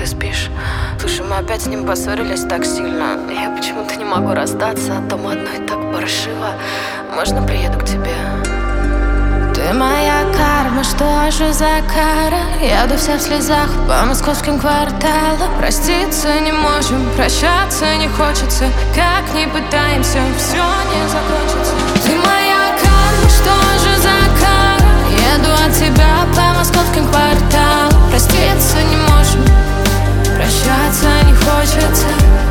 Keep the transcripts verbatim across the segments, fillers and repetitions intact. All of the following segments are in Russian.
спишь. Слушай, мы опять с ним поссорились так сильно. Я почему-то не могу расстаться, а дома одной так паршиво. Можно приеду к тебе? Ты моя карма, что же за кара? Еду вся в слезах по московским кварталам. Проститься не можем, прощаться не хочется. Как ни пытаемся, все не закончится. Ты моя карма, что же за кара? Еду от тебя по московским кварталам. Проститься не можем, прощаться не хочется.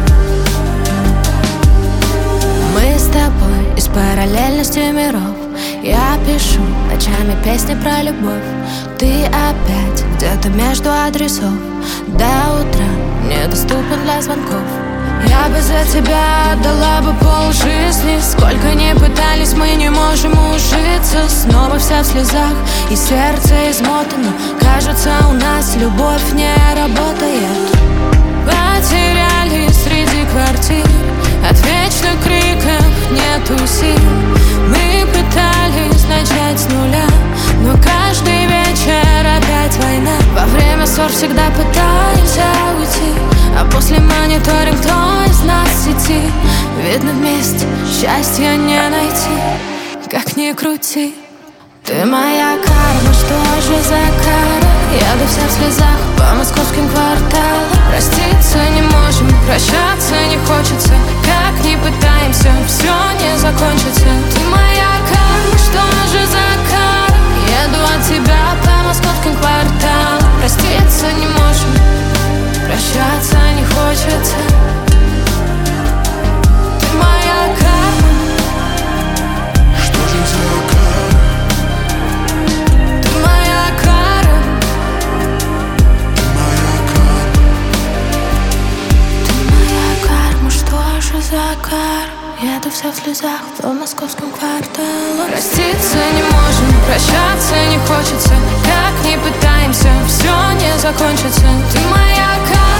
Мы с тобой из параллельности миров. Я пишу ночами песни про любовь. Ты опять где-то между адресов. До утра недоступен для звонков. Я бы за тебя отдала бы полжизни. Сколько ни пытались, мы не можем ужиться. Снова вся в слезах и сердце измотано. Кажется, у нас любовь не работает. Потеряли среди квартир. От вечных криков нету сил. Мы пытались начать с нуля, но каждый вечер опять война. Во время ссор всегда пытаемся уйти, а после мониторинг, кто из нас в сети. Видно, вместе счастья не найти, как ни крути. Ты моя карма, что же за кара? Еду вся в слезах по московским кварталам. Проститься не можем, прощаться не хочется. Как ни пытаемся, все не закончится. Ты моя карма, что же за кара? Еду от тебя по московским кварталам. Проститься не можем, прощаться не хочется. Ты моя карма. Что же за кара? Ты моя кара. Ты моя кара. Ты моя карма, что же за кара? Еду вся в слезах по московским кварталам. Проститься не можем, прощаться не хочется. Как ни пытаемся, все не закончится. Ты моя кара.